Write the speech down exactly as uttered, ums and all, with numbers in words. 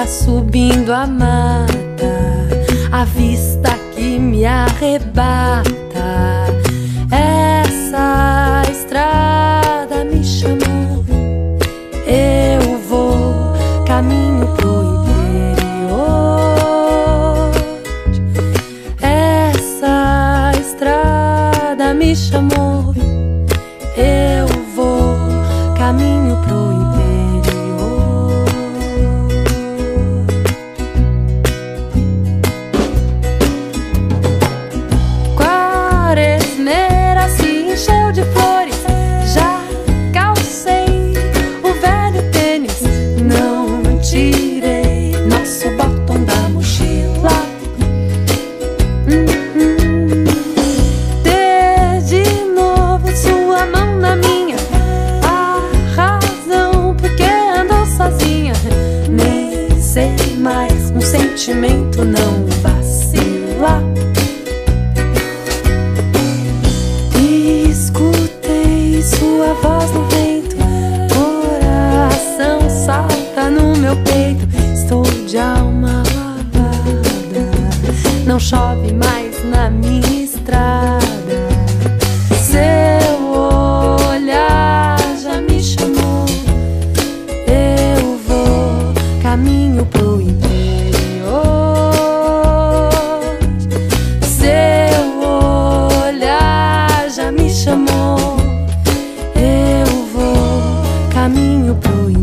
dia subindo a mata, a vista que me arrebata. Essa estrada me chamou, eu vou caminho pro interior. Essa estrada me chamou, eu vou caminho pro interior. Quaresmeira se encheu de flores, já calcei o velho tênis, não tirei nosso batom da mochila. hum, hum. Dê de novo sua mão na minha, a razão porque andou sozinha. Nem sei mais, um sentimento não vacila. Escutei sua voz no vento, coração salta no meu peito. Estou de alma lavada, não chove mais na minha estrada. Seu olhar já me chamou, eu vou caminho pro interior. Seu olhar já me chamou, eu vou caminho pro interior.